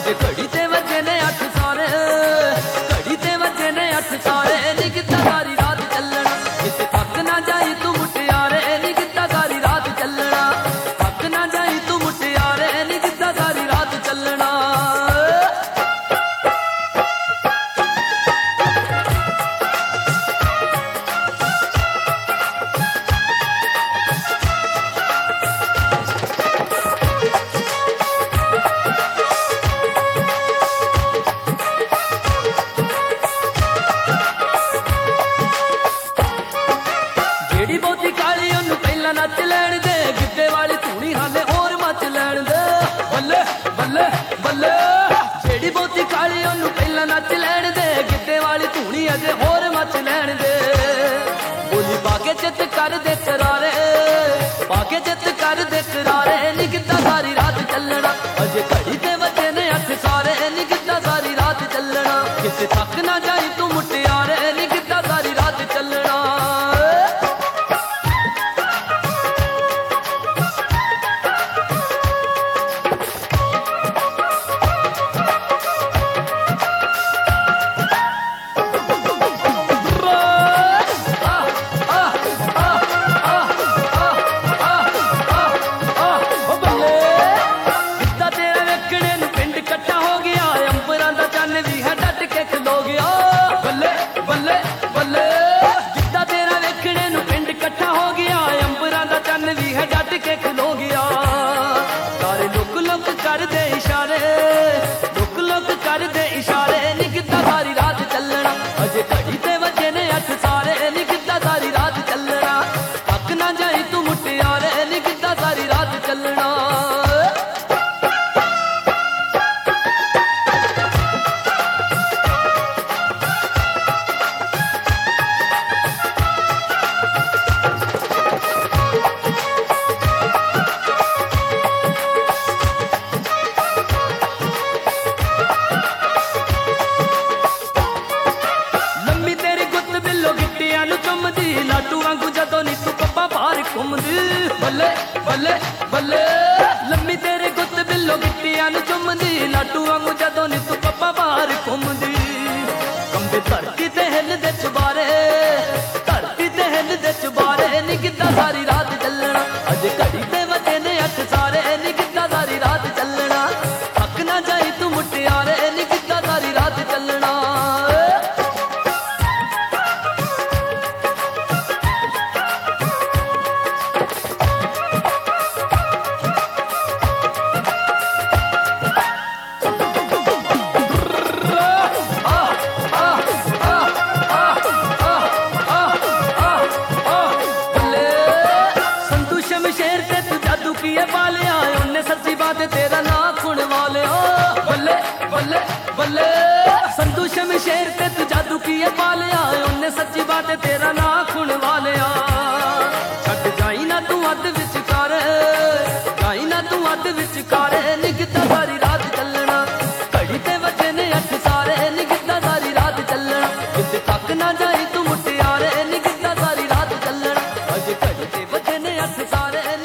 अजे घड़ी ते वजे ने 8 सारे, घड़ी ते वजे ने 8 सारे, नी किता सारी रात चलना, किते थक ना जाई तू मुटियारे, नी किता सारी रात चलना, थक ना जाई तू मुटियारे, नी किता सारी रात चलना। जेड़ी बहुती काली ओनू पहला नच लैण दे, गिद्दे वाली धूनी हाले होर मच लैण दे, बल्ले बल्ले बल्ले। जेड़ी बहुती काली ओनू पहला नच लैण दे, गिद्दे वाली धूनी अजे होर मच लैण दे। बोली पाके चित कर दे करारे, पाके चित कर दे करारे, नी किता सारी रात चलना, अजे घड़ी ते वजे ने 8 सारे, नी किता सारी रात चलना, किते थक ना जाई तू मुटियारे, नी किता सारी रात चलना। कर दे इशारे, लुक लुक कर दे इशारे, नी किता सारी रात चलना, अजे घड़ी ते वजे ने 8 सारे, नी किता सारी रात चलना, थक ना जाई तू मुटियारे, नी किता सारी रात चलना। लाटू वांगू जदों नी तू कब्बा बाहर घूमदी, बल्ले बल्ले बल्ले। लम्मी तेरे गुत्त बिल्लो गिट्टियां नू चुमदी, लाटू वांगू जदों नी तू कब्बा बाहर घूमदी। कंबे धरती ते हिल दे चुबारे, धरती ते हिल दे चुबारे, नी किता सारी रात चलना, अजे घड़ी ते वजे ने 8 सारे, नी किता सारी रात चलना, थक ना जाई तू मुटियारे, नी किता सारी रात चलना। शेर ते तू जादू किए पालिया, उन्हें सच्ची बात तेरा ना खुण वाले, बल्ले बल्ले बल्ले। संतू शमशेर ते तू जादू किए पालिया, उन्हें सच्ची बात तेरा ना खुण वाले। छट जाई ना तू अध विचकार, जाई ना तू अध विचकार, नी किता सारी रात चलना, घड़ी ते वजे ने 8 सारे, नी किता सारी रात चलना, किते थक ना जाई तू मुटियारे, नी किता सारी रात चलना, अजे घड़ी ते वजे ने 8 सारे।